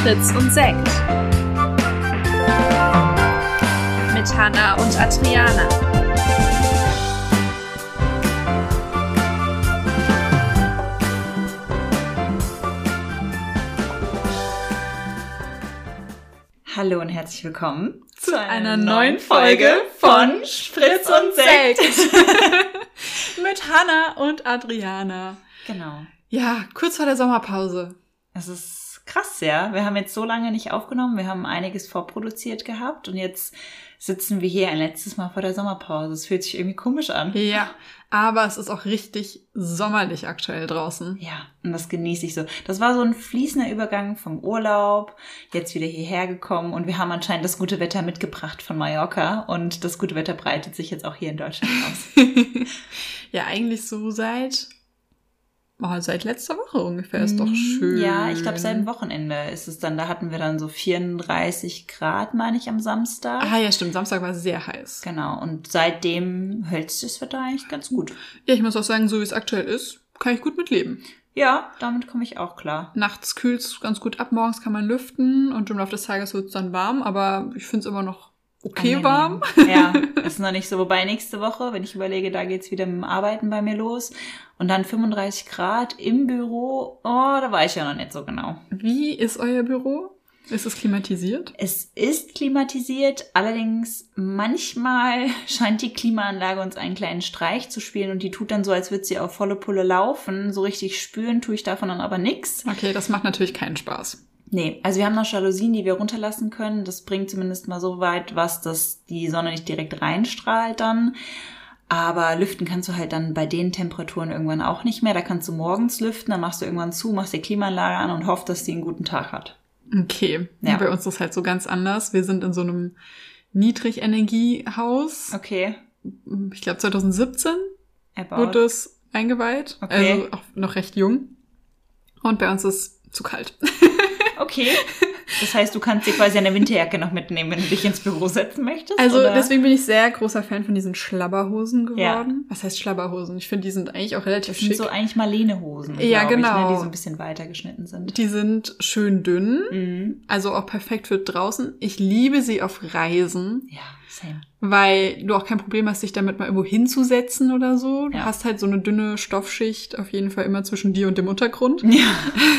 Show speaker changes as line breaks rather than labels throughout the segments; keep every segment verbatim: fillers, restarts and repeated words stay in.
Fritz und Sekt mit Hannah und Adriana.
Hallo und herzlich willkommen
zu einer neuen Folge von Fritz und Sekt mit Hannah und Adriana.
Genau.
Ja, kurz vor der Sommerpause.
Es ist krass, ja. Wir haben jetzt so lange nicht aufgenommen. Wir haben einiges vorproduziert gehabt und jetzt sitzen wir hier ein letztes Mal vor der Sommerpause. Es fühlt sich irgendwie komisch an.
Ja, aber es ist auch richtig sommerlich aktuell draußen.
Ja, und das genieße ich so. Das war so ein fließender Übergang vom Urlaub, jetzt wieder hierher gekommen und wir haben anscheinend das gute Wetter mitgebracht von Mallorca und das gute Wetter breitet sich jetzt auch hier in Deutschland aus.
Ja, eigentlich so seit... Oh, seit letzter Woche ungefähr, ist doch schön.
Ja, ich glaube, seit dem Wochenende ist es dann, da hatten wir dann so vierunddreißig Grad, meine ich, am Samstag.
Ah ja, stimmt, Samstag war sehr heiß.
Genau, und seitdem hält das Wetter eigentlich ganz gut.
Ja, ich muss auch sagen, so wie es aktuell ist, kann ich gut mitleben.
Ja, damit komme ich auch klar.
Nachts kühlt es ganz gut ab, morgens kann man lüften und im Laufe des Tages wird es dann warm, aber ich finde es immer noch okay angenehm. Warm.
Ja, ist noch nicht so. Wobei nächste Woche, wenn ich überlege, da geht's wieder mit dem Arbeiten bei mir los. Und dann fünfunddreißig Grad im Büro. Oh, da weiß ich ja noch nicht so genau.
Wie ist euer Büro? Ist es klimatisiert?
Es ist klimatisiert. Allerdings manchmal scheint die Klimaanlage uns einen kleinen Streich zu spielen. Und die tut dann so, als würde sie auf volle Pulle laufen. So richtig spüren tue ich davon dann aber nichts.
Okay, das macht natürlich keinen Spaß.
Nee, also wir haben noch Jalousien, die wir runterlassen können. Das bringt zumindest mal so weit was, dass die Sonne nicht direkt reinstrahlt dann. Aber lüften kannst du halt dann bei den Temperaturen irgendwann auch nicht mehr. Da kannst du morgens lüften, dann machst du irgendwann zu, machst die Klimaanlage an und hoffst, dass die einen guten Tag hat.
Okay, ja. Bei uns ist das halt so ganz anders. Wir sind in so einem Niedrigenergiehaus.
Okay.
Ich glaube zwanzig siebzehn About. Wurde es eingeweiht.
Okay.
Also auch noch recht jung. Und bei uns ist zu kalt.
Okay. Das heißt, du kannst dir quasi eine Winterjacke noch mitnehmen, wenn du dich ins Büro setzen möchtest?
Also
oder?
Deswegen bin ich sehr großer Fan von diesen Schlabberhosen geworden.
Ja.
Was heißt Schlabberhosen? Ich finde, die sind eigentlich auch relativ
das schick. Das sind so eigentlich Marlene-Hosen,
ja, genau.
ich, ne? Die so ein bisschen weiter geschnitten sind.
Die sind schön dünn,
mhm.
also auch perfekt für draußen. Ich liebe sie auf Reisen.
Ja, same.
Weil du auch kein Problem hast, dich damit mal irgendwo hinzusetzen oder so. Du
ja.
hast halt so eine dünne Stoffschicht auf jeden Fall immer zwischen dir und dem Untergrund.
Ja.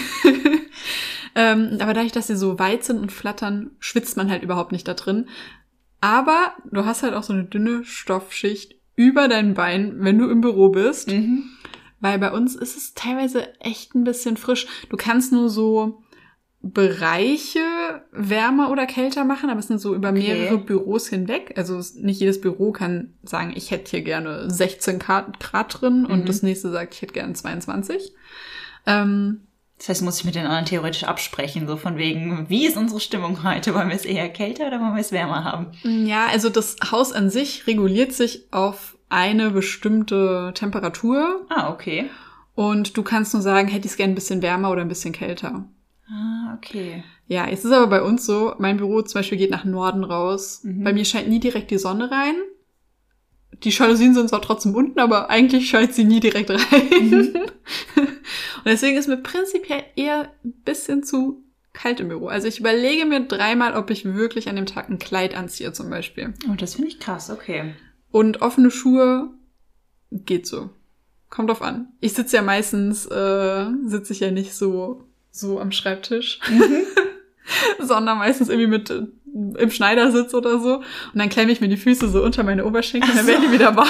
ähm, aber dadurch, dass sie so weit sind und flattern, schwitzt man halt überhaupt nicht da drin. Aber du hast halt auch so eine dünne Stoffschicht über dein Bein, wenn du im Büro bist.
Mhm.
Weil bei uns ist es teilweise echt ein bisschen frisch. Du kannst nur so Bereiche wärmer oder kälter machen, aber es sind so über
okay.
mehrere Büros hinweg. Also nicht jedes Büro kann sagen, ich hätte hier gerne sechzehn Grad drin mhm. und das nächste sagt, ich hätte gerne zweiundzwanzig. Ähm,
das heißt, muss ich mit den anderen theoretisch absprechen, so von wegen, wie ist unsere Stimmung heute? Wollen wir es eher kälter oder wollen wir es wärmer haben?
Ja, also das Haus an sich reguliert sich auf eine bestimmte Temperatur.
Ah, okay.
Und du kannst nur sagen, hätte ich es gerne ein bisschen wärmer oder ein bisschen kälter.
Ah, okay.
Ja, es ist aber bei uns so, mein Büro zum Beispiel geht nach Norden raus. Mhm. Bei mir scheint nie direkt die Sonne rein. Die Jalousien sind zwar trotzdem unten, aber eigentlich scheint sie nie direkt rein. Mhm. Und deswegen ist mir prinzipiell eher ein bisschen zu kalt im Büro. Also ich überlege mir dreimal, ob ich wirklich an dem Tag ein Kleid anziehe zum Beispiel.
Oh, das finde ich krass, okay.
Und offene Schuhe geht so. Kommt drauf an. Ich sitze ja meistens, äh, sitze ich ja nicht so... so am Schreibtisch, mhm. sondern meistens irgendwie mit äh, im Schneidersitz oder so. Und dann klemme ich mir die Füße so unter meine Oberschenkel, so. Dann werden die wieder warm.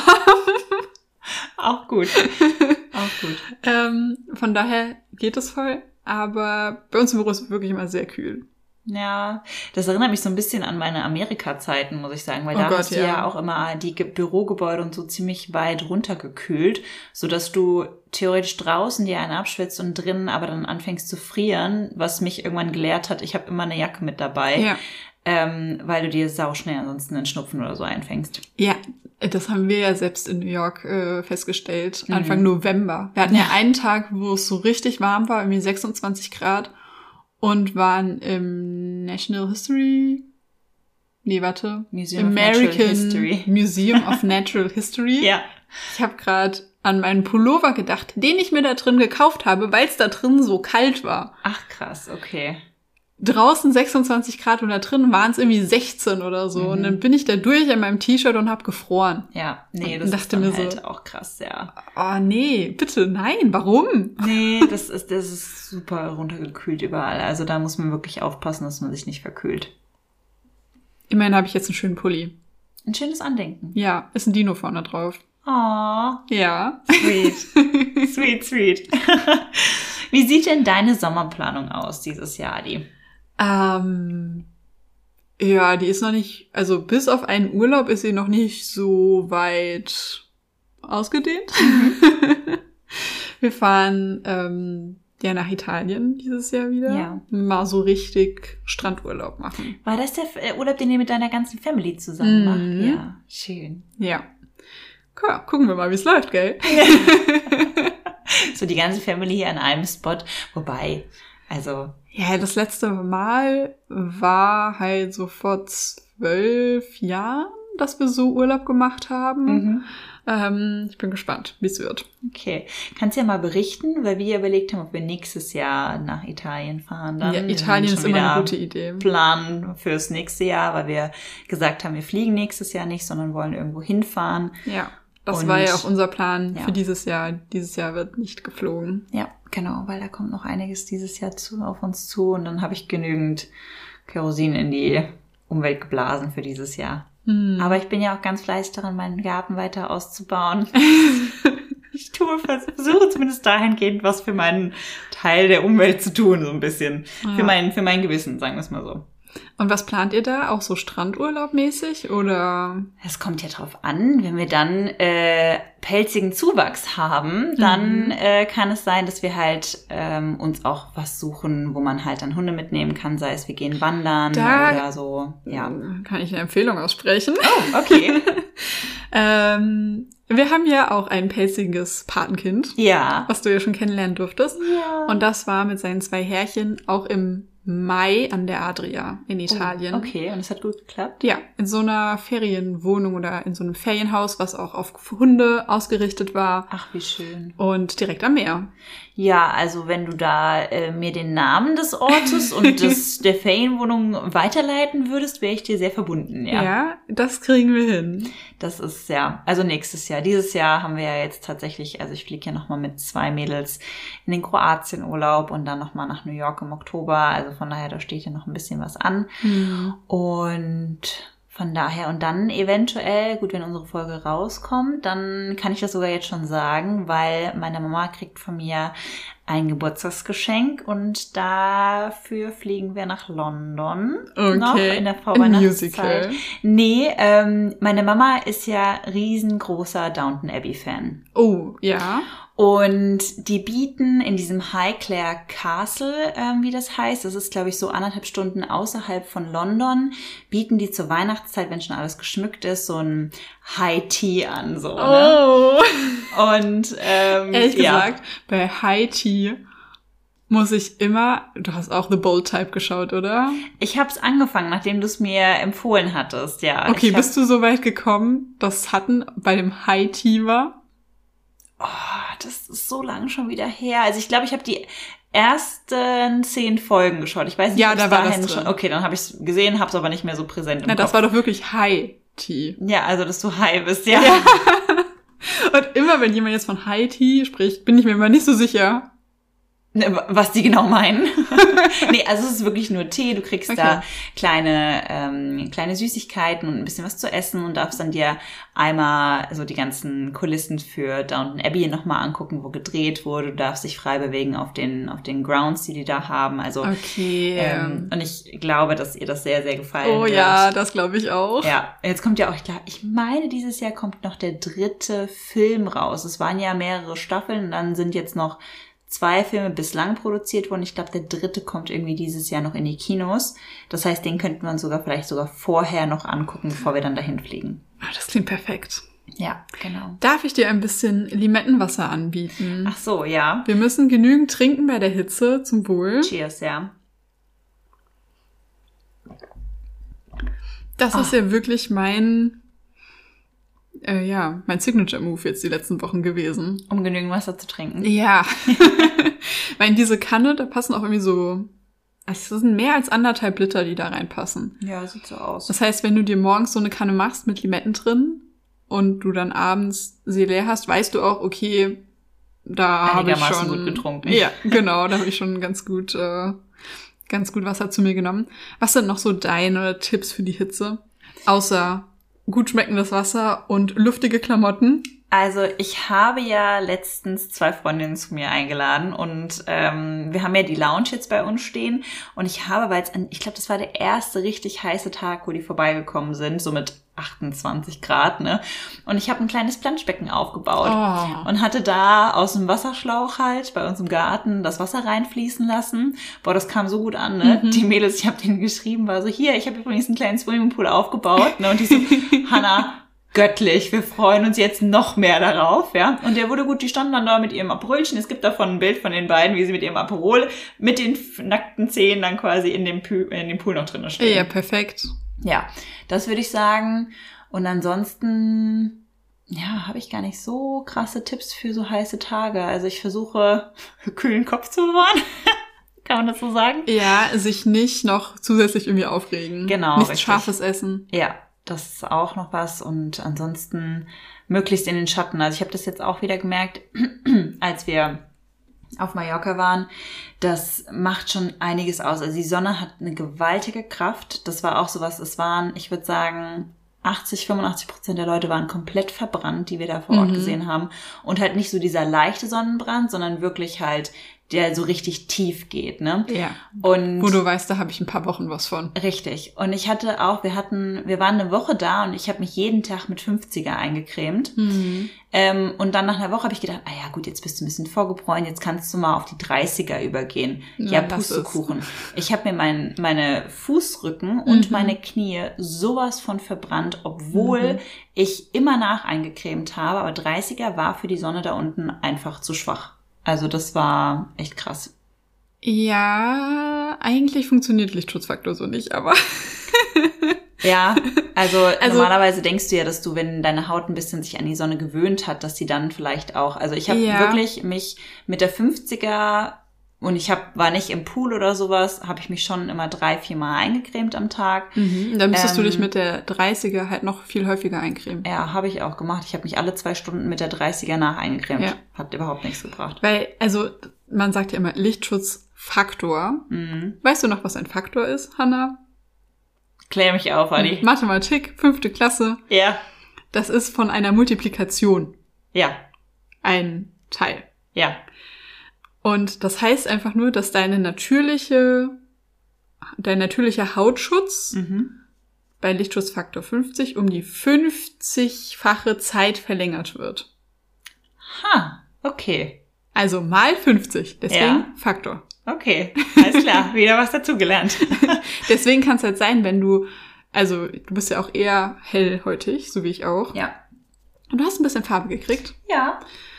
Auch gut. Auch gut.
Ähm, von daher geht es voll. Aber bei uns im Büro ist es wirklich immer sehr kühl.
Ja, das erinnert mich so ein bisschen an meine Amerika-Zeiten, muss ich sagen, weil
oh
da
Gott,
hast du
ja.
ja auch immer die Ge- Bürogebäude und so ziemlich weit runtergekühlt, sodass du theoretisch draußen dir einen abschwitzt und drinnen aber dann anfängst zu frieren, was mich irgendwann gelehrt hat, ich habe immer eine Jacke mit dabei,
ja.
ähm, weil du dir sauschnell ansonsten einen Schnupfen oder so einfängst.
Ja, das haben wir ja selbst in New York äh, festgestellt, Anfang mhm. November. Wir hatten ja. ja einen Tag, wo es so richtig warm war, irgendwie sechsundzwanzig Grad. Und waren im National History, nee, warte,
Museum
American
of Natural History.
Museum of Natural History.
Ja.
Ich habe gerade an meinen Pullover gedacht, den ich mir da drin gekauft habe, weil es da drin so kalt war.
Ach krass, okay.
draußen sechsundzwanzig Grad und da drin waren es irgendwie sechzehn oder so. Mhm. Und dann bin ich da durch in meinem T-Shirt und hab gefroren.
Ja, nee, das ist dann halt so, auch krass, ja.
Oh nee, bitte, nein, warum?
Nee, das ist, das ist super runtergekühlt überall. Also da muss man wirklich aufpassen, dass man sich nicht verkühlt.
Immerhin habe ich jetzt einen schönen Pulli.
Ein schönes Andenken.
Ja, ist ein Dino vorne drauf.
Oh.
Ja.
Sweet. Sweet, sweet. Wie sieht denn deine Sommerplanung aus dieses Jahr, Adi?
Ähm, ja, die ist noch nicht, also bis auf einen Urlaub ist sie noch nicht so weit ausgedehnt. Mhm. Wir fahren ähm, ja nach Italien dieses Jahr wieder.
Ja.
Mal so richtig Strandurlaub machen.
War das der Urlaub, den ihr mit deiner ganzen Family zusammen macht?
Mhm.
Ja, schön.
Ja. Ja, gucken wir mal, wie es läuft, gell?
So die ganze Family hier an einem Spot. Wobei, also...
Ja, das letzte Mal war halt so vor zwölf Jahren, dass wir so Urlaub gemacht haben.
Mhm.
Ähm, ich bin gespannt, wie es wird.
Okay. Kannst du ja mal berichten, weil wir überlegt haben, ob wir nächstes Jahr nach Italien fahren. Dann
ja, Italien ist immer eine gute Idee.
Planen fürs nächste Jahr, weil wir gesagt haben, wir fliegen nächstes Jahr nicht, sondern wollen irgendwo hinfahren.
Ja. Das
Und,
war ja auch unser Plan
ja.
für dieses Jahr. Dieses Jahr wird nicht geflogen.
Ja, genau, weil da kommt noch einiges dieses Jahr zu, auf uns zu. Und dann habe ich genügend Kerosin in die Umwelt geblasen für dieses Jahr. Hm. Aber ich bin ja auch ganz fleißig daran, meinen Garten weiter auszubauen. Ich tue, versuche zumindest dahingehend was für meinen Teil der Umwelt zu tun, so ein bisschen. Ja. Für mein, für mein Gewissen, sagen wir es mal so.
Und was plant ihr da? Auch so Strandurlaub-mäßig oder?
Es kommt ja drauf an, wenn wir dann äh, pelzigen Zuwachs haben, dann mhm. äh, kann es sein, dass wir halt ähm, uns auch was suchen, wo man halt dann Hunde mitnehmen kann, sei es wir gehen wandern da oder so. Ja,
kann ich eine Empfehlung aussprechen.
Oh, okay.
ähm, wir haben ja auch ein pelziges Patenkind.
Ja.
Was du ja schon kennenlernen durftest.
Ja.
Und das war mit seinen zwei Herrchen auch im Mai an der Adria in Italien.
Oh, okay, und es hat gut geklappt?
Ja, in so einer Ferienwohnung oder in so einem Ferienhaus, was auch auf Hunde ausgerichtet war.
Ach, wie schön.
Und direkt am Meer.
Ja, also wenn du da äh, mir den Namen des Ortes und des, der Ferienwohnung weiterleiten würdest, wäre ich dir sehr verbunden, ja.
Ja, das kriegen wir hin.
Das ist ja, also nächstes Jahr. Dieses Jahr haben wir ja jetzt tatsächlich, also ich fliege ja nochmal mit zwei Mädels in den Kroatien-Urlaub und dann nochmal nach New York im Oktober. Also von daher, da steht ja noch ein bisschen was an. Mhm. Und von daher, und dann eventuell, gut, wenn unsere Folge rauskommt, dann kann ich das sogar jetzt schon sagen, weil meine Mama kriegt von mir ein Geburtstagsgeschenk und dafür fliegen wir nach London.
Okay.
Noch in der Vorweihnachtszeit.
Musical.
Nee, ähm, meine Mama ist ja riesengroßer Downton Abbey-Fan.
Oh, ja.
Und die bieten in diesem Highclere Castle, ähm, wie das heißt, das ist, glaube ich, so anderthalb Stunden außerhalb von London, bieten die zur Weihnachtszeit, wenn schon alles geschmückt ist, so ein High Tea an, so, ne?
Oh.
Und, ähm,
ehrlich
ja.
gesagt, bei High Tea muss ich immer, du hast auch The Bold Type geschaut, oder?
Ich hab's angefangen, nachdem du es mir empfohlen hattest, ja.
Okay,
ich
bist du so weit gekommen, dass Hatten bei dem High Tea war?
Oh, das ist so lange schon wieder her. Also ich glaube, ich habe die ersten zehn Folgen geschaut. Ich weiß nicht,
ja,
ob
da
es
war
dahin
das drin.
schon. Okay, dann habe ich es gesehen, habe es aber nicht mehr so präsent im
Na,
Kopf.
das war doch wirklich High Tea.
Ja, also dass du high bist, ja.
ja. Und immer, wenn jemand jetzt von High Tea spricht, bin ich mir immer nicht so sicher,
was die genau meinen. Nee, also es ist wirklich nur Tee. Du kriegst okay. da kleine ähm, kleine Süßigkeiten und ein bisschen was zu essen und darfst dann dir einmal so die ganzen Kulissen für Downton Abbey nochmal angucken, wo gedreht wurde. Du darfst dich frei bewegen auf den auf den Grounds, die die da haben. Also
okay.
Ähm, und ich glaube, dass ihr das sehr, sehr gefallen
oh,
wird.
Oh ja, das glaube ich auch.
Ja, jetzt kommt ja auch, ich glaube, ich meine, dieses Jahr kommt noch der dritte Film raus. Es waren ja mehrere Staffeln und dann sind jetzt noch zwei Filme bislang produziert wurden. Ich glaube, der dritte kommt irgendwie dieses Jahr noch in die Kinos. Das heißt, den könnten wir uns sogar vielleicht sogar vorher noch angucken, bevor wir dann dahin fliegen.
Ah, das klingt perfekt.
Ja, genau.
Darf ich dir ein bisschen Limettenwasser anbieten?
Ach so, ja.
Wir müssen genügend trinken bei der Hitze, zum Wohl.
Cheers, ja.
Das
oh.
ist ja wirklich mein... Äh, ja, mein Signature-Move jetzt die letzten Wochen gewesen.
Um genügend Wasser zu trinken?
Ja. Weil in diese Kanne, da passen auch irgendwie so es sind mehr als anderthalb Liter, die da reinpassen.
Ja, sieht so aus.
Das heißt, wenn du dir morgens so eine Kanne machst mit Limetten drin und du dann abends sie leer hast, weißt du auch, okay, da habe ich schon
gut getrunken.
Ja, genau, da habe ich schon ganz gut, äh, ganz gut Wasser zu mir genommen. Was sind noch so deine Tipps für die Hitze? Außer gut schmeckendes Wasser und luftige Klamotten.
Also ich habe ja letztens zwei Freundinnen zu mir eingeladen und ähm, wir haben ja die Lounge jetzt bei uns stehen und ich habe, weil es, ich glaube, das war der erste richtig heiße Tag, wo die vorbeigekommen sind, so mit achtundzwanzig Grad, ne? Und ich habe ein kleines Planschbecken aufgebaut
Oh.
und hatte da aus dem Wasserschlauch halt bei uns im Garten das Wasser reinfließen lassen. Boah, das kam so gut an, ne?
Mhm.
Die Mädels, ich habe denen geschrieben, war so, hier, ich habe übrigens einen kleinen Swimmingpool aufgebaut, ne? Und die so, Hannah, göttlich, wir freuen uns jetzt noch mehr darauf, ja. Und der wurde gut, die standen dann da mit ihrem Aperolchen. Es gibt davon ein Bild von den beiden, wie sie mit ihrem Aperol mit den nackten Zehen dann quasi in dem, Pool, in dem Pool noch drin stehen.
Ja, perfekt.
Ja, das würde ich sagen. Und ansonsten, ja, habe ich gar nicht so krasse Tipps für so heiße Tage. Also ich versuche, kühlen Kopf zu bewahren. Kann man das so sagen?
Ja, sich nicht noch zusätzlich irgendwie aufregen.
Genau,
Nichts
richtig.
Scharfes essen.
Ja, das ist auch noch was. Und ansonsten möglichst in den Schatten. Also ich habe das jetzt auch wieder gemerkt, als wir auf Mallorca waren. Das macht schon einiges aus. Also die Sonne hat eine gewaltige Kraft. Das war auch sowas, es waren, ich würde sagen, achtzig, fünfundachtzig Prozent der Leute waren komplett verbrannt, die wir da vor Ort
Mhm.
gesehen haben. Und halt nicht so dieser leichte Sonnenbrand, sondern wirklich halt, der so richtig tief geht, ne?
Ja.
Und
Wo du weißt, da habe ich ein paar Wochen was von.
richtig. Und ich hatte auch, wir hatten, wir waren eine Woche da und ich habe mich jeden Tag mit fünfziger eingecremt.
Mhm.
Ähm, und dann nach einer Woche habe ich gedacht, ah ja gut, jetzt bist du ein bisschen vorgebräunt, jetzt kannst du mal auf die dreißiger übergehen.
Ja,
Ja,
lass es.
Pustekuchen. Ich habe mir mein, meine Fußrücken und
Mhm.
meine Knie sowas von verbrannt, obwohl
Mhm.
ich immer nach eingecremt habe, aber dreißiger war für die Sonne da unten einfach zu schwach. Also das war echt krass.
Ja, eigentlich funktioniert Lichtschutzfaktor so nicht, aber
Ja, also,
Also-
normalerweise denkst du ja, dass du, wenn deine Haut ein bisschen sich an die Sonne gewöhnt hat, dass sie dann vielleicht auch, also ich habe
Ja.
wirklich mich mit der fünfziger und ich hab, war nicht im Pool oder sowas, habe ich mich schon immer drei, vier Mal eingecremt am Tag.
mhm. dann müsstest du
Ähm,
dich mit der dreißiger halt noch viel häufiger eincremen.
Ja, habe ich auch gemacht. Ich habe mich alle zwei Stunden mit der dreißiger nach eingecremt.
Ja.
Hat überhaupt nichts gebracht.
Weil, also, man sagt ja immer Lichtschutzfaktor.
Mhm.
Weißt du noch, was ein Faktor ist, Hannah?
Klär mich auf, Adi.
Mathematik, fünfte Klasse.
Ja,
Das ist von einer Multiplikation
ja,
ein Teil.
ja.
Und das heißt einfach nur, dass deine natürliche, dein natürlicher Hautschutz
Mhm.
bei Lichtschutzfaktor fünfzig um die fünfzigfache Zeit verlängert wird.
Ha, okay.
Also mal fünfzig, deswegen
Ja.
Faktor.
Okay, alles klar. Wieder was dazugelernt.
Deswegen kann es halt sein, wenn du, also du bist ja auch eher hellhäutig, so wie ich auch.
Ja.
Und du hast ein bisschen Farbe gekriegt.
Ja.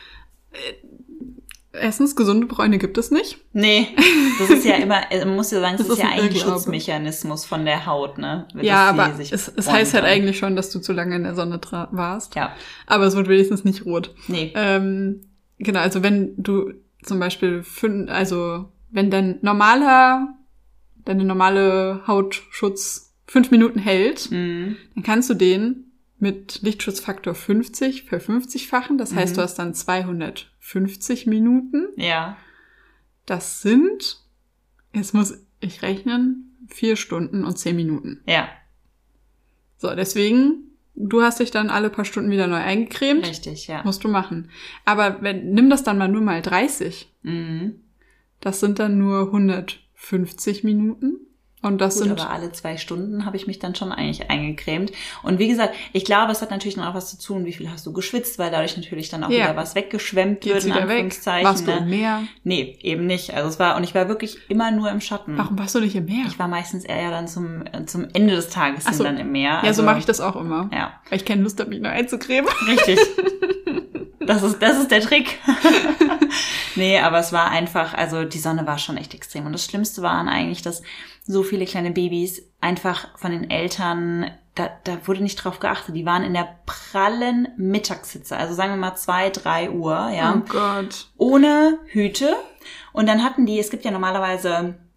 Erstens, gesunde Bräune gibt es nicht.
Nee, das ist ja immer, man muss ja sagen, das,
Das
ist
ist
ja
ein
ein
Irrglaube.
Schutzmechanismus von der Haut, ne?
Ja,
Dass sie
aber
sich
es, es
bräunen
heißt halt
kann.
eigentlich schon, dass du zu lange in der Sonne dra- warst.
Ja,
Aber es wird wenigstens nicht rot.
nee.
Ähm, genau, also wenn du zum Beispiel, fün- also wenn dein normaler, deine normale Hautschutz fünf Minuten hält,
Mhm.
dann kannst du den mit Lichtschutzfaktor fünfzig verfünfzigfachen. Das heißt,
Mhm.
du hast dann zweihundertfünfzig Minuten.
Ja,
Das sind, jetzt muss ich rechnen, vier Stunden und zehn Minuten.
ja,
So, deswegen, du hast dich dann alle paar Stunden wieder neu eingecremt.
richtig, ja.
Musst du machen. Aber wenn, nimm das dann mal nur mal dreißig.
Mhm.
Das sind dann nur hundertfünfzig Minuten. Und das
Gut,
sind,
aber alle zwei Stunden habe ich mich dann schon eigentlich eingecremt. Und wie gesagt, ich glaube, es hat natürlich dann auch was zu tun, wie viel hast du geschwitzt, weil dadurch natürlich dann auch
Ja.
wieder was weggeschwemmt
geht's
wird, in
wieder weg.
Anführungszeichen.
Warst du
ne?
im Meer?
Nee, eben nicht. Also es war, und ich war wirklich immer nur im Schatten.
Warum warst du nicht im Meer?
Ich war meistens eher dann zum, äh, zum Ende des Tages
Ach
hin
so.
dann im Meer.
Ja,
Also,
so mache ich das auch immer.
Ja,
Weil ich keine Lust habe, mich neu einzucremen.
richtig. Das ist, das ist der Trick. Nee, aber es war einfach, also die Sonne war schon echt extrem. Und das Schlimmste waren eigentlich, dass so viele kleine Babys einfach von den Eltern, da, da wurde nicht drauf geachtet, die waren in der prallen Mittagshitze, also sagen wir mal zwei, drei Uhr, ja,
Oh Gott.
ohne Hüte. Und dann hatten die, es gibt ja normalerweise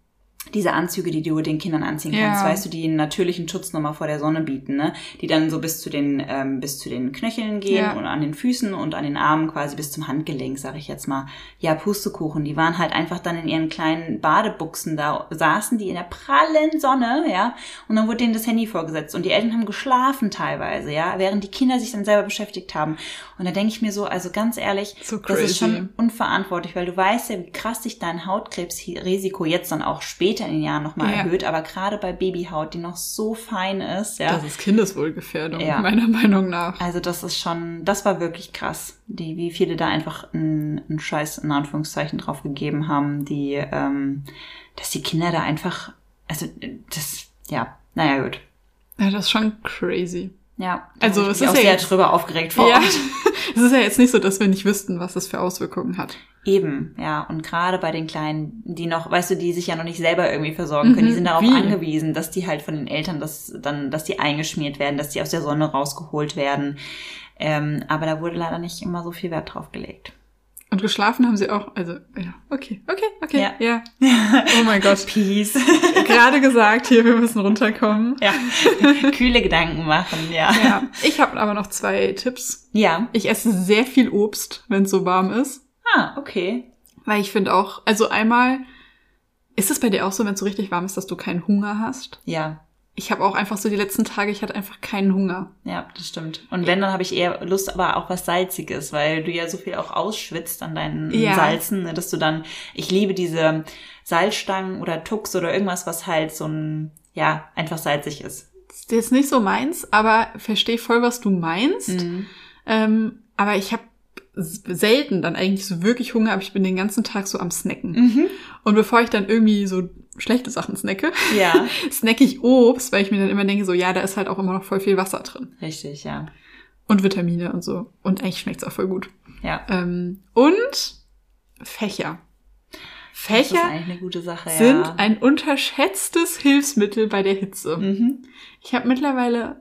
diese Anzüge, die du den Kindern anziehen kannst,
Ja.
weißt du, die einen natürlichen Schutz nochmal vor der Sonne bieten, ne? Die dann so bis zu den ähm, bis zu den Knöcheln gehen
Ja.
und an den Füßen und an den Armen quasi bis zum Handgelenk, sag ich jetzt mal. Ja, Pustekuchen, die waren halt einfach dann in ihren kleinen Badebuchsen da, saßen die in der prallen Sonne, ja, und dann wurde denen das Handy vorgesetzt und die Eltern haben geschlafen teilweise, ja, während die Kinder sich dann selber beschäftigt haben. Und da denke ich mir so, also ganz ehrlich,
So
das ist
crazy.
schon unverantwortlich, weil du weißt ja, wie krass sich dein Hautkrebsrisiko jetzt dann auch später in den Jahren nochmal
Ja.
erhöht, aber gerade bei Babyhaut, die noch so fein ist, ja.
Das ist Kindeswohlgefährdung,
Ja.
meiner Meinung nach.
Also das ist schon, das war wirklich krass, die, wie viele da einfach einen, einen Scheiß in Anführungszeichen drauf gegeben haben, die, ähm, dass die Kinder da einfach, also das, ja, naja gut.
Ja, das ist schon crazy.
Ja, da
Also
hab ich
es
mich
ist
auch
ja
sehr
jetzt-
drüber aufgeregt vor
Ja,
Ort.
es ist ja jetzt nicht so, dass wir nicht wüssten, was das für Auswirkungen hat.
Eben, ja. Und gerade bei den Kleinen, die noch, weißt du, die sich ja noch nicht selber irgendwie versorgen können,
Mhm,
die sind darauf
wie?
angewiesen, dass die halt von den Eltern das dann, dass die eingeschmiert werden, dass die aus der Sonne rausgeholt werden. Ähm, aber da wurde leider nicht immer so viel Wert drauf gelegt.
Und geschlafen haben sie auch, also, ja, okay, okay, okay,
Ja.
ja. Oh mein Gott.
Peace.
Gerade gesagt, hier, wir müssen runterkommen.
Ja. Kühle Gedanken machen, ja.
Ja, ich habe aber noch zwei Tipps.
Ja.
Ich esse sehr viel Obst, wenn es so warm ist.
Ah, okay.
Weil ich finde auch, also einmal, ist es bei dir auch so, wenn es so richtig warm ist, dass du keinen Hunger hast?
Ja.
Ich habe auch einfach so die letzten Tage, ich hatte einfach keinen Hunger.
Ja, das stimmt. Und wenn, dann habe ich eher Lust, aber auch was Salziges, weil du ja so viel auch ausschwitzt an deinen
Ja.
Salzen, ne, dass du dann, ich liebe diese Salzstangen oder Tux oder irgendwas, was halt so ein, ja, einfach salzig ist.
Das ist jetzt nicht so meins, aber verstehe voll, was du meinst.
Mhm.
Ähm, aber ich habe selten dann eigentlich so wirklich Hunger, aber ich bin den ganzen Tag so am Snacken.
Mhm.
Und bevor ich dann irgendwie so schlechte Sachen snacke,
Ja,
snacke ich Obst, weil ich mir dann immer denke, so ja, da ist halt auch immer noch voll viel Wasser drin.
richtig, ja.
Und Vitamine und so. Und eigentlich schmeckt's auch voll gut.
Ja.
Ähm, und Fächer.
Das ist
Fächer
eigentlich eine gute Sache,
sind
ja.
ein unterschätztes Hilfsmittel bei der Hitze.
Mhm.
Ich habe mittlerweile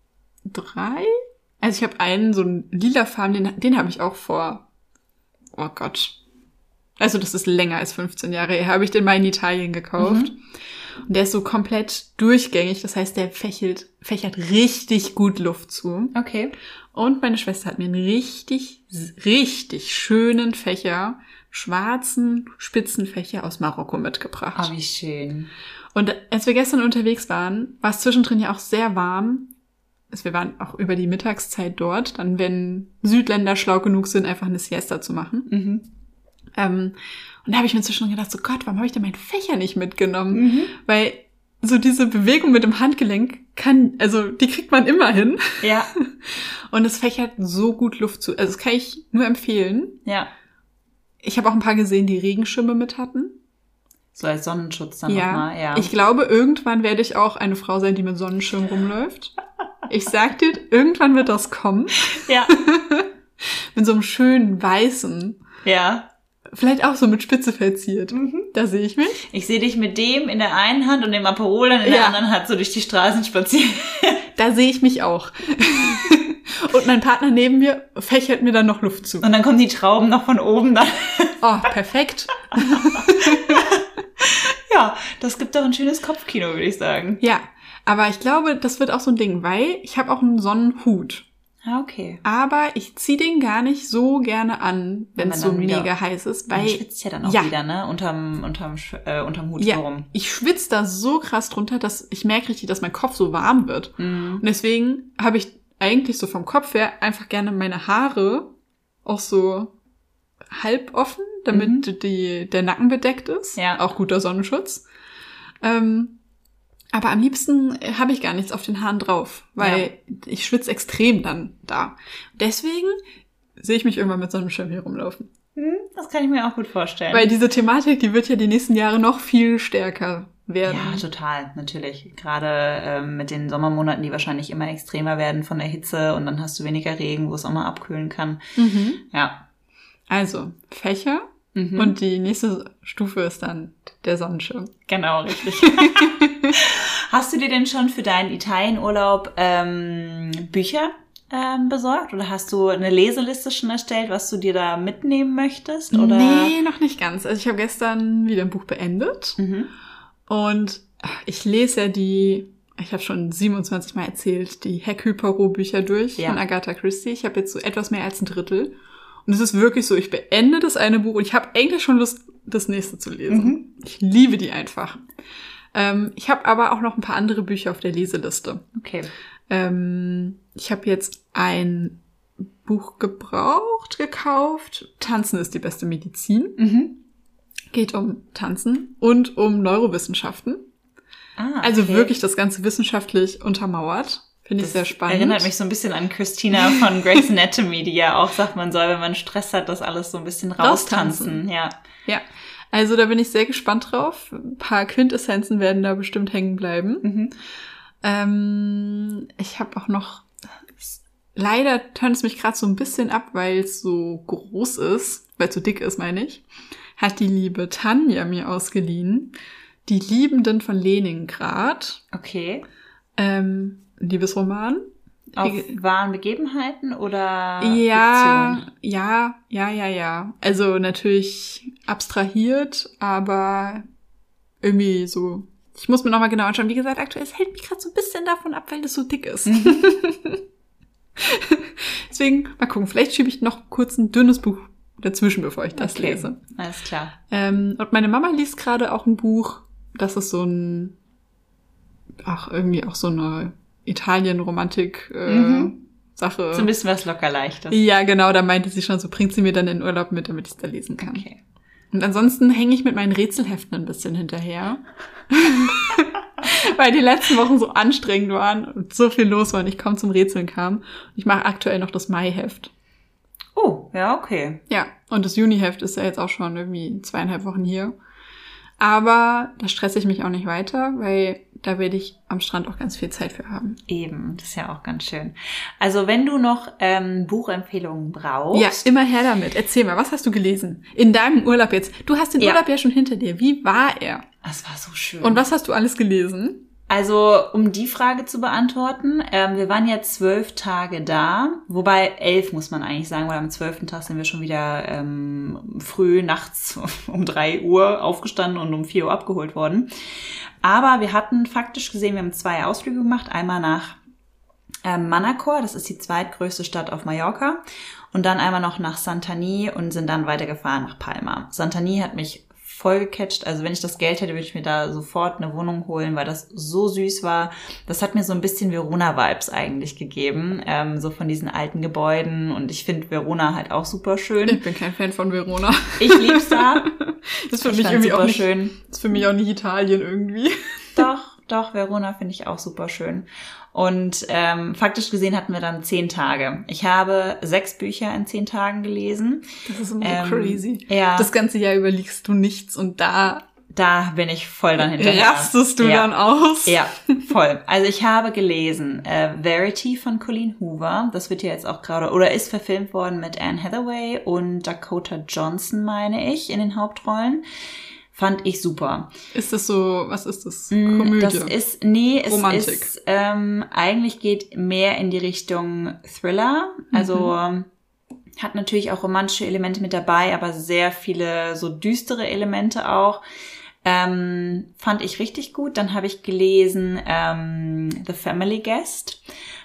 drei. Also ich habe einen, so einen lila Farben, den, den habe ich auch vor, oh Gott. Also das ist länger als fünfzehn Jahre her, habe ich den mal in Italien gekauft.
Mhm.
Und der ist so komplett durchgängig, das heißt, der fächelt, fächert richtig gut Luft zu.
Okay.
Und meine Schwester hat mir einen richtig, richtig schönen Fächer, schwarzen Spitzenfächer aus Marokko mitgebracht.
Oh, wie schön.
Und als wir gestern unterwegs waren, war es zwischendrin ja auch sehr warm. Also wir waren auch über die Mittagszeit dort, dann wenn Südländer schlau genug sind, einfach eine Siesta zu machen.
Mhm.
Ähm, und da habe ich mir zwischendrin gedacht, so Gott, warum habe ich denn meinen Fächer nicht mitgenommen?
Mhm.
Weil so diese Bewegung mit dem Handgelenk kann, also die kriegt man immer hin.
Ja,
Und es fächert so gut Luft zu. Also das kann ich nur empfehlen.
ja.
Ich habe auch ein paar gesehen, die Regenschirme mit hatten.
So als Sonnenschutz dann
Ja.
nochmal, ja.
Ich glaube, irgendwann werde ich auch eine Frau sein, die mit Sonnenschirm rumläuft. Ich sag dir, irgendwann wird das kommen.
ja.
Mit so einem schönen weißen,
Ja.
vielleicht auch so mit Spitze verziert.
Mhm.
Da sehe ich mich.
Ich sehe dich mit dem in der einen Hand und dem Aperol dann in der
Ja.
anderen Hand so durch die Straßen spazieren.
Da sehe ich mich auch. Und mein Partner neben mir fächert mir dann noch Luft zu.
Und dann kommen die Trauben noch von oben dann.
Oh, perfekt.
Ja, das gibt doch ein schönes Kopfkino, würde ich sagen.
Ja, aber ich glaube, das wird auch so ein Ding, weil ich habe auch einen Sonnenhut.
Ah, okay.
Aber ich ziehe den gar nicht so gerne an, wenn
man
es so
dann wieder-
mega heiß ist.
Man
Weil
schwitzt ja dann auch
ja.
wieder, ne? Unterm, unterm, Sch- äh, unterm Hut
ja,
herum.
ich schwitze da so krass drunter, dass ich merke richtig, dass mein Kopf so warm wird.
Mhm.
Und deswegen habe ich eigentlich so vom Kopf her einfach gerne meine Haare auch so halb offen, damit die, der Nacken bedeckt ist.
Ja.
Auch guter Sonnenschutz. Ähm, aber am liebsten habe ich gar nichts auf den Haaren drauf, weil ich schwitze extrem dann da. Deswegen sehe ich mich irgendwann mit so einem Schirm hier rumlaufen.
Hm, das kann ich mir auch gut vorstellen.
Weil diese Thematik, die wird ja die nächsten Jahre noch viel stärker werden.
Ja, total, natürlich. Gerade ähm, mit den Sommermonaten, die wahrscheinlich immer extremer werden von der Hitze und dann hast du weniger Regen, wo es auch mal abkühlen kann.
Mhm.
Ja.
Also, Fächer
Mhm.
und die nächste Stufe ist dann der Sonnenschirm.
Genau, richtig. Hast du dir denn schon für deinen Italienurlaub ähm, Bücher ähm, besorgt? Oder hast du eine Leseliste schon erstellt, was du dir da mitnehmen möchtest? Oder?
Nee, noch nicht ganz. Also ich habe gestern wieder ein Buch beendet
Mhm.
Und ich lese ja die, ich habe schon siebenundzwanzig Mal erzählt, die Hercule Poirot-Bücher durch ja. von Agatha Christie. Ich habe jetzt so etwas mehr als ein Drittel. Und es ist wirklich so, ich beende das eine Buch und ich habe eigentlich schon Lust, das nächste zu lesen. Mhm. Ich liebe die einfach. Ähm, ich habe aber auch noch ein paar andere Bücher auf der Leseliste.
Okay.
Ähm, ich habe jetzt ein Buch gebraucht, gekauft. Tanzen ist die beste Medizin.
Mhm.
Geht um Tanzen und um Neurowissenschaften.
Ah, okay.
Also wirklich das Ganze wissenschaftlich untermauert. Finde ich sehr spannend.
Erinnert mich so ein bisschen an Christina von Grey's Anatomy, die ja auch sagt, man soll, wenn man Stress hat, das alles so ein bisschen raustanzen. raustanzen. Ja.
Ja. Also da bin ich sehr gespannt drauf. Ein paar Quintessenzen werden da bestimmt hängen bleiben.
Mhm.
Ähm, ich habe auch noch, leider tönt es mich gerade so ein bisschen ab, weil es so groß ist, weil es so dick ist, meine ich, hat die liebe Tanja mir ausgeliehen. Die Liebenden von Leningrad.
Okay.
Ähm, Liebesroman.
Auf wahren Begebenheiten oder
ja,
Fiktion?
Ja, ja, ja, ja. Also natürlich abstrahiert, aber irgendwie so. Ich muss mir nochmal genau anschauen. Wie gesagt, aktuell, es hält mich gerade so ein bisschen davon ab, weil das so dick ist. Deswegen, mal gucken. Vielleicht schiebe ich noch kurz ein dünnes Buch dazwischen, bevor ich das
okay.
lese.
Alles klar.
Ähm, und meine Mama liest gerade auch ein Buch. Das ist so ein, ach, irgendwie auch so eine Italien-Romantik-Sache.
Äh, so ein bisschen was locker leichtes.
Ja, genau, da meinte sie schon, so bringt sie mir dann in den Urlaub mit, damit ich es da lesen kann.
Okay.
Und ansonsten hänge ich mit meinen Rätselheften ein bisschen hinterher. Weil die letzten Wochen so anstrengend waren und so viel los war und ich kaum zum Rätseln kam. Ich mache aktuell noch das Mai-Heft.
Oh, ja, okay.
Ja, und das Juni-Heft ist ja jetzt auch schon irgendwie zweieinhalb Wochen hier. Aber da stresse ich mich auch nicht weiter, weil da werde ich am Strand auch ganz viel Zeit für haben.
Eben, das ist ja auch ganz schön. Also wenn du noch ähm, Buchempfehlungen brauchst.
Ja, immer her damit. Erzähl mal, was hast du gelesen? In deinem Urlaub jetzt. Du hast den ja. Urlaub ja schon hinter dir. Wie war er?
Das war so schön.
Und was hast du alles gelesen?
Also, um die Frage zu beantworten, ähm, wir waren ja zwölf Tage da, wobei elf muss man eigentlich sagen, weil am zwölften Tag sind wir schon wieder ähm, früh nachts um drei Uhr aufgestanden und um vier Uhr abgeholt worden. Aber wir hatten faktisch gesehen, wir haben zwei Ausflüge gemacht, einmal nach ähm, Manacor, das ist die zweitgrößte Stadt auf Mallorca, und dann einmal noch nach Santanyí und sind dann weitergefahren nach Palma. Santanyí hat mich voll gecatcht. Also wenn ich das Geld hätte, würde ich mir da sofort eine Wohnung holen, weil das so süß war. Das hat mir so ein bisschen Verona-Vibes eigentlich gegeben, ähm, so von diesen alten Gebäuden. Und ich finde Verona halt auch super schön.
Ich bin kein Fan von Verona.
Ich lieb's da.
Das ist für mich irgendwie auch nicht schön. Das ist für mich auch nicht Italien irgendwie.
Doch, doch, Verona finde ich auch super schön. Und ähm, faktisch gesehen hatten wir dann zehn Tage. Ich habe sechs Bücher in zehn Tagen gelesen.
Das ist immer so
ähm,
crazy.
Ja.
Das ganze Jahr überliegst du nichts und da...
Da bin ich voll dann hinterher.
Rastest du
ja.
dann aus?
Ja, voll. Also ich habe gelesen äh, Verity von Colleen Hoover. Das wird ja jetzt auch gerade, oder ist verfilmt worden mit Anne Hathaway und Dakota Johnson, meine ich, in den Hauptrollen. Fand ich super.
Ist das so, was ist das? Komödie?
Das ist, nee, es
Romantik.
ist, ähm, eigentlich geht mehr in die Richtung Thriller. Also mhm. hat natürlich auch romantische Elemente mit dabei, aber sehr viele so düstere Elemente auch. Ähm, fand ich richtig gut. Dann habe ich gelesen ähm, The Family Guest.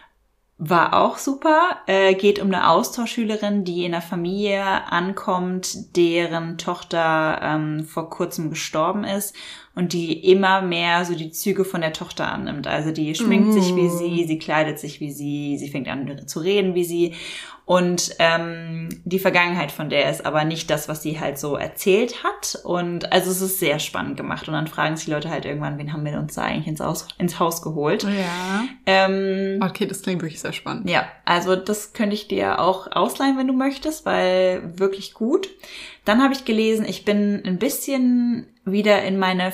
War auch super. Äh, geht um eine Austauschschülerin, die in einer Familie ankommt, deren Tochter ähm, vor kurzem gestorben ist und die immer mehr so die Züge von der Tochter annimmt. Also die schminkt mm. sich wie sie, sie kleidet sich wie sie, sie fängt an zu reden wie sie. Und ähm, die Vergangenheit von der ist aber nicht das, was sie halt so erzählt hat. Und also es ist sehr spannend gemacht. Und dann fragen sich die Leute halt irgendwann, wen haben wir uns da eigentlich ins Haus, ins Haus geholt?
Ja.
Ähm,
okay, das klingt wirklich sehr spannend.
Ja, also das könnte ich dir auch ausleihen, wenn du möchtest, weil wirklich gut. Dann habe ich gelesen, ich bin ein bisschen wieder in meine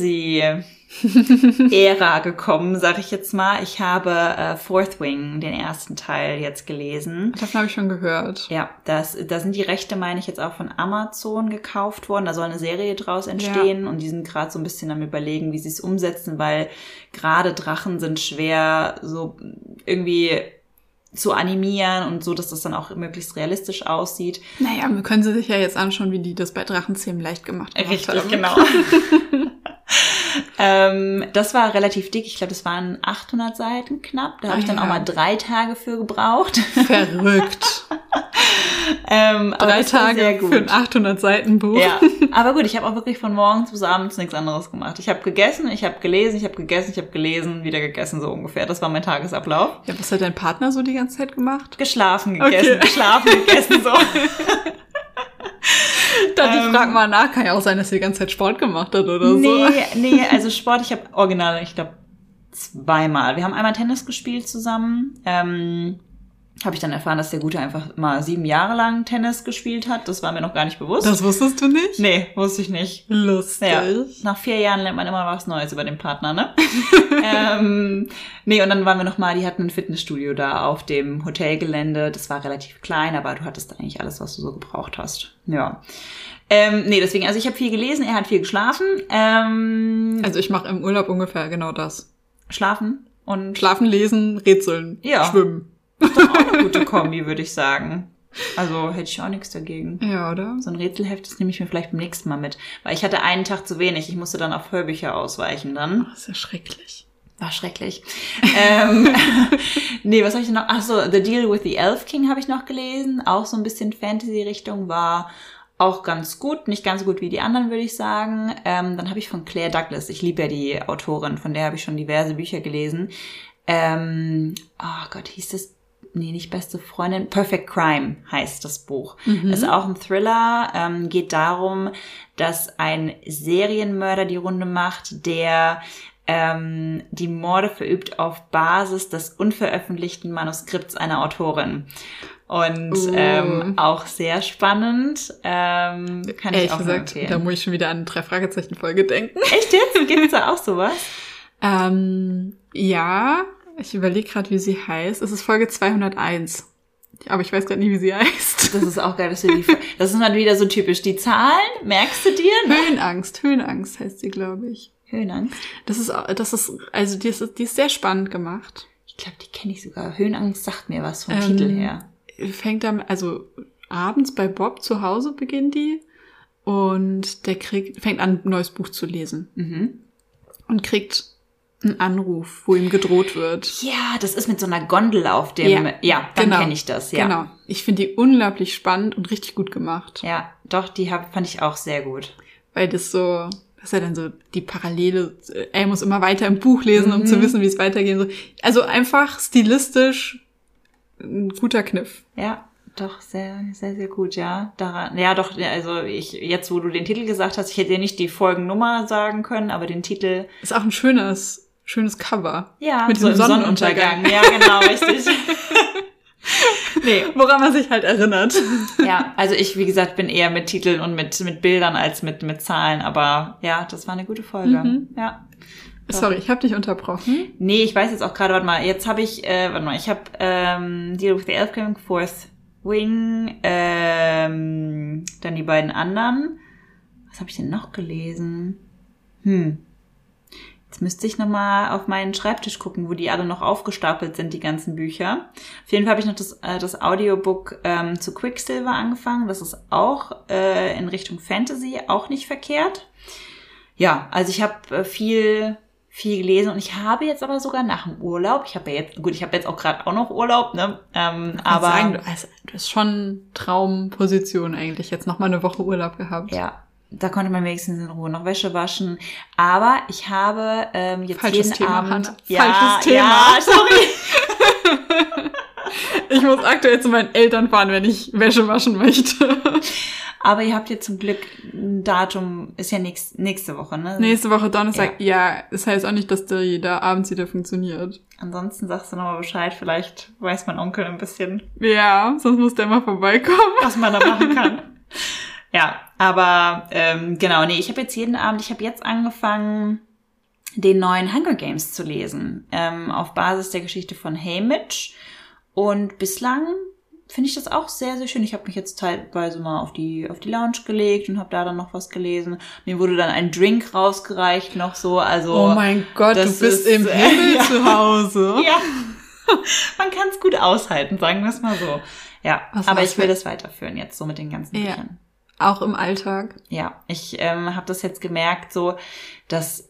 Fantasy-Ära gekommen, sag ich jetzt mal. Ich habe äh, Fourth Wing, den ersten Teil, jetzt gelesen.
Davon habe ich schon gehört.
Ja, das, da sind die Rechte, meine ich, jetzt auch von Amazon gekauft worden. Da soll eine Serie draus entstehen ja. Und die sind gerade so ein bisschen am Überlegen, wie sie es umsetzen, weil gerade Drachen sind schwer so irgendwie zu animieren und so, dass das dann auch möglichst realistisch aussieht.
Naja, wir können sie sich ja jetzt anschauen, wie die das bei Drachenzähmen leicht gemacht haben.
Richtig, genau. Ähm, das war relativ dick. Ich glaube, das waren achthundert Seiten knapp. Da habe
Ah,
ich dann
ja.
auch mal drei Tage für gebraucht.
Verrückt.
ähm, aber
Drei
das war
Tage
sehr gut.
für ein achthundert Seiten Buch.
Ja, aber gut, ich habe auch wirklich von morgens bis abends nichts anderes gemacht. Ich habe gegessen, ich habe gelesen, ich habe gegessen, ich habe gelesen, wieder gegessen, so ungefähr. Das war mein Tagesablauf.
Ja, was hat dein Partner so die ganze Zeit gemacht?
Geschlafen, gegessen,
Okay.
geschlafen, gegessen, so.
Da
Ähm,
die frag mal nach, kann ja auch sein, dass sie die ganze Zeit Sport gemacht hat oder so.
Nee, nee, also Sport, ich habe original, ich glaube, zweimal. Wir haben einmal Tennis gespielt zusammen. Ähm, habe ich dann erfahren, dass der Gute einfach mal sieben Jahre lang Tennis gespielt hat. Das war mir noch gar nicht bewusst.
Das wusstest du nicht?
Nee, wusste ich nicht.
Lustig.
Ja, nach vier Jahren lernt man immer was Neues über den Partner, ne? ähm, nee, und dann waren wir noch mal, die hatten ein Fitnessstudio da auf dem Hotelgelände. Das war relativ klein, aber du hattest eigentlich alles, was du so gebraucht hast. Ja. Ähm, nee, deswegen, also ich habe viel gelesen, er hat viel geschlafen. Ähm,
Also ich mache im Urlaub ungefähr genau das.
schlafen und
Schlafen, lesen, rätseln,
Ja.
schwimmen.
doch auch eine gute Kombi, würde ich sagen. Also hätte ich auch nichts dagegen.
Ja, oder?
So ein Rätselheft, das nehme ich mir vielleicht beim nächsten Mal mit. Weil ich hatte einen Tag zu wenig. Ich musste dann auf Hörbücher ausweichen dann.
Das ist ja schrecklich.
War schrecklich. ähm, nee, was habe ich denn noch? Ach so, The Deal with the Elf King habe ich noch gelesen. Auch so ein bisschen Fantasy-Richtung, war auch ganz gut. Nicht ganz so gut wie die anderen, würde ich sagen. Ähm, dann habe ich von Claire Douglas, ich liebe ja die Autorin, von der habe ich schon diverse Bücher gelesen. Ähm, oh Gott, hieß das? Nee, nicht Beste Freundin. Perfect Crime heißt das Buch.
Mhm.
Ist auch ein Thriller. Ähm, geht darum, dass ein Serienmörder die Runde macht, der ähm, die Morde verübt auf Basis des unveröffentlichten Manuskripts einer Autorin. Und
Uh.
ähm, auch sehr spannend. Ähm, kann ich
Ehrlich
auch nur
gesagt,
empfehlen.
da muss ich schon wieder an eine Drei-Fragezeichen-Folge denken.
Echt jetzt? Gibt's da auch sowas?
Ähm, ja, ich überlege gerade, wie sie heißt. Es ist Folge zweihunderteins. Aber ich weiß gerade nicht, wie sie heißt.
Das ist auch geil, dass wir die... Das ist mal wieder so typisch. Die Zahlen, merkst du dir? Ne?
Höhenangst, Höhenangst heißt sie, glaube ich.
Höhenangst.
Das ist, das ist, also die ist, die ist sehr spannend gemacht.
Ich glaube, die kenne ich sogar. Höhenangst sagt mir was vom
Ähm,
Titel her.
Fängt dann, also abends bei Bob zu Hause beginnt die und der kriegt, fängt an, ein neues Buch zu lesen
Mhm.
und kriegt einen Anruf, wo ihm gedroht wird.
Ja, das ist mit so einer Gondel auf dem...
Ja,
Ja, dann
genau.
kenne ich das, ja.
Genau. Ich finde die unglaublich spannend und richtig gut gemacht.
Ja, doch, die hab, fand ich auch sehr gut.
Weil das so, das ist ja dann so die Parallele, er muss immer weiter im Buch lesen, um
Mhm.
zu wissen, wie es weitergehen soll. Also einfach stilistisch ein guter Kniff.
Ja, doch, sehr, sehr, sehr gut, ja. Daran, ja, doch, ja, also ich, jetzt, wo du den Titel gesagt hast, ich hätte dir nicht die Folgennummer sagen können, aber den Titel...
Ist auch ein schönes, schönes Cover.
Ja,
Mit
so
diesem
im
Sonnenuntergang.
Sonnenuntergang. Ja, genau, richtig. Nee,
Woran man sich halt erinnert.
ja, also ich, wie gesagt, bin eher mit Titeln und mit, mit Bildern als mit, mit Zahlen, aber ja, das war eine gute Folge.
Mhm.
Ja.
Sorry, ich habe dich unterbrochen.
Nee, ich weiß jetzt auch gerade, warte mal, jetzt habe ich, äh, warte mal, ich habe ähm, Deal with the Elf King, Fourth Wing, ähm, dann die beiden anderen. Was habe ich denn noch gelesen? Hm. Jetzt müsste ich nochmal auf meinen Schreibtisch gucken, wo die alle noch aufgestapelt sind, die ganzen Bücher. Auf jeden Fall habe ich noch das, äh, das Audiobook ähm, zu Quicksilver angefangen. Das ist auch äh, in Richtung Fantasy, auch nicht verkehrt. Ja, also ich habe äh, viel... viel gelesen und ich habe jetzt aber sogar nach dem Urlaub, ich habe ja jetzt, gut, ich habe jetzt auch gerade auch noch Urlaub, ne, ähm, aber
Sagen, du, hast, du hast schon Traumposition eigentlich, jetzt noch mal eine Woche Urlaub gehabt.
ja, da konnte man wenigstens in Ruhe noch Wäsche waschen, aber ich habe ähm, jetzt
Falsches
jeden
Thema,
Abend,
Hannah.
ja,
Falsches Thema.
ja, sorry,
Ich muss aktuell zu meinen Eltern fahren, wenn ich Wäsche waschen möchte.
aber ihr habt jetzt zum Glück ein Datum, ist ja nächst, nächste Woche, ne?
Nächste Woche Donnerstag, ja. ja, das heißt auch nicht, dass der da abends wieder funktioniert.
Ansonsten sagst du nochmal Bescheid, vielleicht weiß mein Onkel ein bisschen,
Ja, sonst muss der mal vorbeikommen.
was man da machen kann. Ja, aber ähm, genau, nee, ich habe jetzt jeden Abend, ich habe jetzt angefangen, den neuen Hunger Games zu lesen, ähm, auf Basis der Geschichte von Haymitch. Und bislang finde ich das auch sehr, sehr schön. Ich habe mich jetzt teilweise mal auf die auf die Lounge gelegt und habe da dann noch was gelesen. Mir wurde dann ein Drink rausgereicht, noch so, also...
Oh mein Gott, du
das
bist
ist,
im
äh,
Himmel
ja.
zu Hause.
Ja, man kann es gut aushalten, sagen wir es mal so. Ja,
Was
aber
war's
ich will
für-
das weiterführen jetzt so mit den ganzen
Ja.
Büchern.
Auch im Alltag.
Ja, ich ähm, habe das jetzt gemerkt, so, dass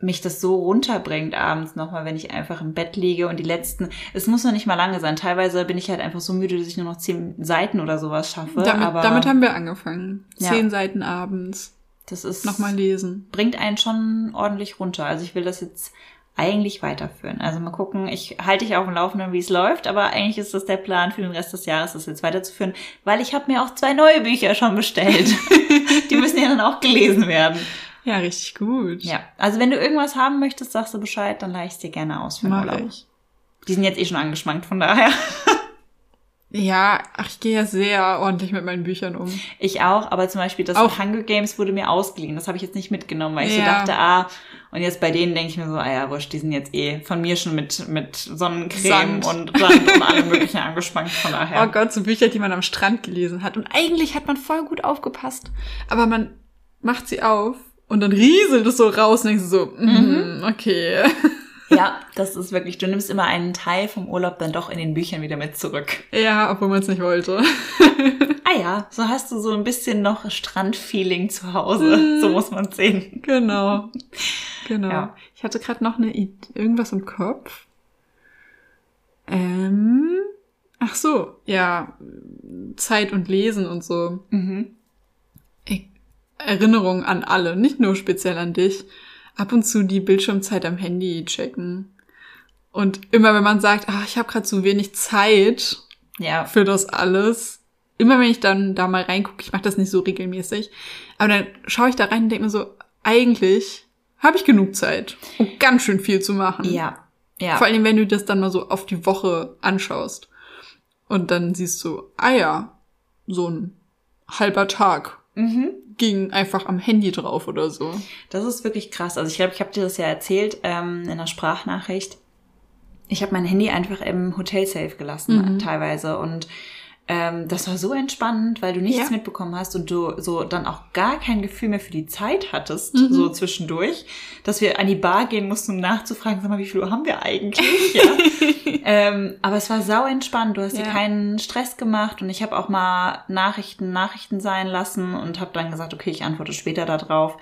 mich das so runterbringt abends nochmal, wenn ich einfach im Bett liege und die letzten, es muss noch nicht mal lange sein. Teilweise bin ich halt einfach so müde, dass ich nur noch zehn Seiten oder sowas schaffe.
Damit,
aber
damit haben wir angefangen.
Ja.
Zehn Seiten abends.
Das ist
nochmal lesen.
Bringt einen schon ordentlich runter. Also ich will das jetzt eigentlich weiterführen. Also mal gucken, ich halte dich auf dem Laufenden, wie es läuft, aber eigentlich ist das der Plan für den Rest des Jahres, das jetzt weiterzuführen, weil ich habe mir auch zwei neue Bücher schon bestellt. Die müssen ja dann auch gelesen werden.
Ja, richtig gut.
Ja, also wenn du irgendwas haben möchtest, sagst du Bescheid, dann leih ich es dir gerne aus für den
Mach
Urlaub.
ich.
Die sind jetzt eh schon angeschmankt, von daher.
Ja, ach, ich gehe ja sehr ordentlich mit meinen Büchern um.
Ich auch, aber zum Beispiel das
Auch.
Hunger Games wurde mir ausgeliehen. Das habe ich jetzt nicht mitgenommen, weil ich
Ja.
so dachte, ah, und jetzt bei denen denke ich mir so, ah ja, wurscht, die sind jetzt eh von mir schon mit mit Sonnencreme
Sand.
und Sand und allem möglichen angeschmankt, von daher.
Oh Gott, so Bücher, die man am Strand gelesen hat. Und eigentlich hat man voll gut aufgepasst. Aber man macht sie auf und dann rieselt es so raus und denkst so, mhm. mm, okay.
Ja, das ist wirklich, du nimmst immer einen Teil vom Urlaub dann doch in den Büchern wieder mit zurück.
Ja, obwohl man es nicht wollte.
Ah ja, so hast du so ein bisschen noch Strandfeeling zu Hause. So muss man sehen.
Genau. Genau.
Ja.
Ich hatte gerade noch eine Idee, irgendwas im Kopf. Ähm, ach so, ja, Zeit und Lesen und so.
Mhm.
Ich, Erinnerung an alle, nicht nur speziell an dich. Ab und zu die Bildschirmzeit am Handy checken. Und immer wenn man sagt, ah, ich habe gerade zu wenig Zeit
Ja.
für das alles, immer wenn ich dann da mal reingucke, ich mache das nicht so regelmäßig, aber dann schaue ich da rein und denke mir so, eigentlich habe ich genug Zeit, um ganz schön viel zu machen.
Ja. Ja.
Vor allem, wenn du das dann mal so auf die Woche anschaust. Und dann siehst du, ah ja, so ein halber Tag
Mhm.
ging einfach am Handy drauf oder so.
Das ist wirklich krass. Also ich glaube, ich habe dir das ja erzählt ähm, in einer Sprachnachricht. Ich habe mein Handy einfach im Hotelsafe gelassen,
Mhm.
teilweise. Und ähm, das war so entspannend, weil du nichts
Ja.
mitbekommen hast und du so dann auch gar kein Gefühl mehr für die Zeit hattest,
Mhm.
so zwischendurch, dass wir an die Bar gehen mussten, um nachzufragen, sag mal, wie viel Uhr haben wir eigentlich? Ja. ähm, aber es war sau entspannt. Du hast dir
Ja.
keinen Stress gemacht und ich habe auch mal Nachrichten Nachrichten sein lassen und habe dann gesagt, okay, ich antworte später da drauf.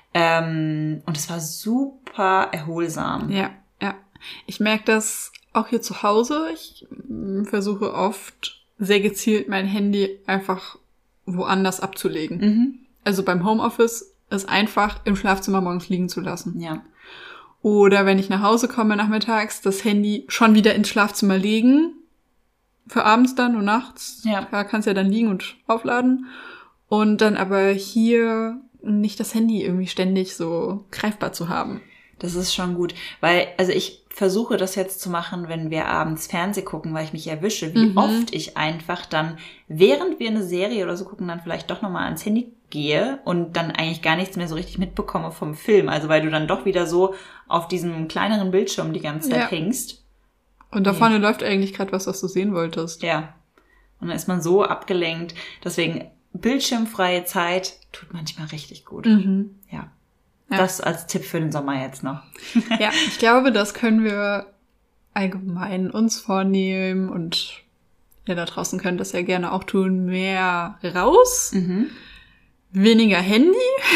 Ähm, und es war super erholsam.
Ja, ja. Ich merke das auch hier zu Hause. Ich mm, versuche oft sehr gezielt mein Handy einfach woanders abzulegen.
Mhm.
Also beim Homeoffice es einfach im Schlafzimmer morgens liegen zu lassen.
Ja.
Oder wenn ich nach Hause komme nachmittags, das Handy schon wieder ins Schlafzimmer legen. Für abends dann und nachts.
Ja.
Da kannst du ja dann liegen und aufladen. Und dann aber hier nicht das Handy irgendwie ständig so greifbar zu haben.
Das ist schon gut, weil, also ich versuche das jetzt zu machen, wenn wir abends Fernseh gucken, weil ich mich erwische, wie
Mhm.
oft ich einfach dann, während wir eine Serie oder so gucken, dann vielleicht doch nochmal ans Handy gehe und dann eigentlich gar nichts mehr so richtig mitbekomme vom Film. Also weil du dann doch wieder so auf diesem kleineren Bildschirm die ganze Zeit
Ja.
hängst.
Und da
Nee.
vorne läuft eigentlich gerade was, was du sehen wolltest.
Ja. Und dann ist man so abgelenkt. Deswegen bildschirmfreie Zeit tut manchmal richtig gut.
Mhm.
Ja.
Ja.
Das als Tipp für den Sommer jetzt noch.
Ja, ich glaube, das können wir allgemein uns vornehmen und ihr da draußen könnt das ja gerne auch tun. Mehr raus,
Mhm.
weniger Handy.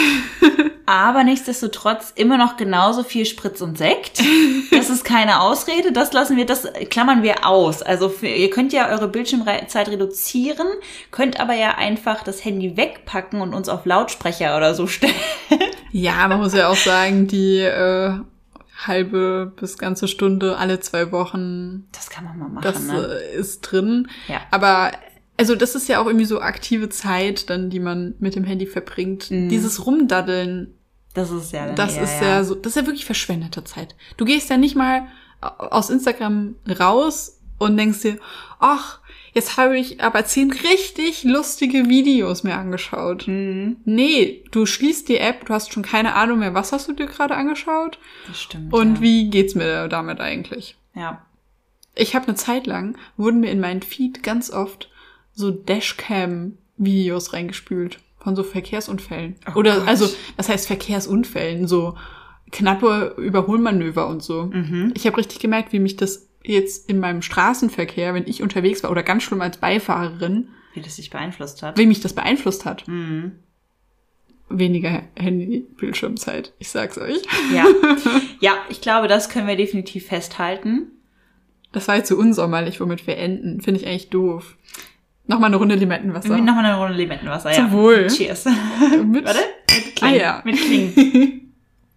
Aber nichtsdestotrotz immer noch genauso viel Spritz und Sekt. Das ist keine Ausrede. Das lassen wir, das klammern wir aus. Also für, ihr könnt ja eure Bildschirmzeit reduzieren, könnt aber ja einfach das Handy wegpacken und uns auf Lautsprecher oder so stellen.
Ja, man muss ja auch sagen, die äh, halbe bis ganze Stunde alle zwei Wochen,
Das kann man mal machen,
das
ne?
äh, ist drin.
Ja.
Aber also das ist ja auch irgendwie so aktive Zeit, dann die man mit dem Handy verbringt.
Mhm.
Dieses Rumdaddeln,
Das ist ja dann
das
eher,
ist ja so, das ist ja wirklich verschwendete Zeit. Du gehst ja nicht mal aus Instagram raus und denkst dir, ach, jetzt habe ich aber zehn richtig lustige Videos mir angeschaut.
Mhm.
Nee, du schließt die App, du hast schon keine Ahnung mehr, was hast du dir gerade angeschaut
Das stimmt.
und
ja.
wie geht's mir damit eigentlich?
Ja.
Ich habe eine Zeit lang, wurden mir in meinen Feed ganz oft so Dashcam-Videos reingespült von so Verkehrsunfällen.
Oh
Oder,
Gott.
also, das heißt Verkehrsunfällen, so knappe Überholmanöver und so.
Mhm.
Ich habe richtig gemerkt, wie mich das jetzt in meinem Straßenverkehr, wenn ich unterwegs war, oder ganz schlimm als Beifahrerin,
Wie das sich beeinflusst hat.
wie mich das beeinflusst hat.
Mhm.
weniger Handy-Bildschirmzeit. Ich sag's euch.
Ja. Ja, ich glaube, das können wir definitiv festhalten.
Das war jetzt so unsommerlich, womit wir enden. Finde ich eigentlich doof. Nochmal eine Runde Limettenwasser.
Nochmal eine Runde Limettenwasser, ja.
Zum Wohl.
Cheers.
Mit,
Warte? Mit Klingen.
Ah, ja.
Mit Klingen.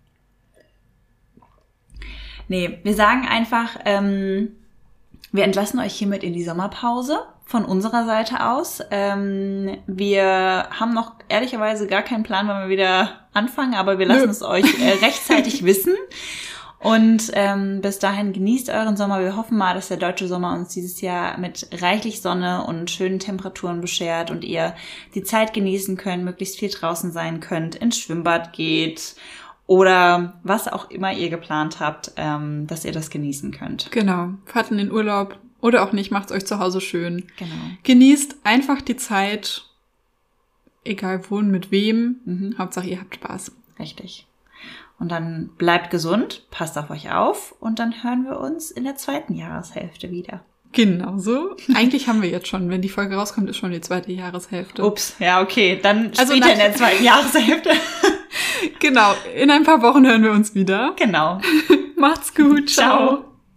Nee, wir sagen einfach, ähm, wir entlassen euch hiermit in die Sommerpause von unserer Seite aus. Ähm, wir haben noch ehrlicherweise gar keinen Plan, wann wir wieder anfangen, aber wir lassen Nö. es euch äh, rechtzeitig wissen. Und ähm, bis dahin genießt euren Sommer. Wir hoffen mal, dass der deutsche Sommer uns dieses Jahr mit reichlich Sonne und schönen Temperaturen beschert und ihr die Zeit genießen könnt, möglichst viel draußen sein könnt, ins Schwimmbad geht oder was auch immer ihr geplant habt, ähm, dass ihr das genießen könnt.
Genau, fahrt in den Urlaub oder auch nicht, macht's euch zu Hause schön.
Genau.
Genießt einfach die Zeit, egal wo und mit wem.
Mhm.
Hauptsache ihr habt Spaß.
Richtig. Und dann bleibt gesund, passt auf euch auf und dann hören wir uns in der zweiten Jahreshälfte wieder.
Genau so. Eigentlich haben wir jetzt schon, wenn die Folge rauskommt, ist schon die zweite Jahreshälfte.
Ups, ja okay, dann
Also
später
nach-
in der zweiten Jahreshälfte.
Genau, in ein paar Wochen hören wir uns wieder.
Genau.
Macht's gut, ciao.
Ciao.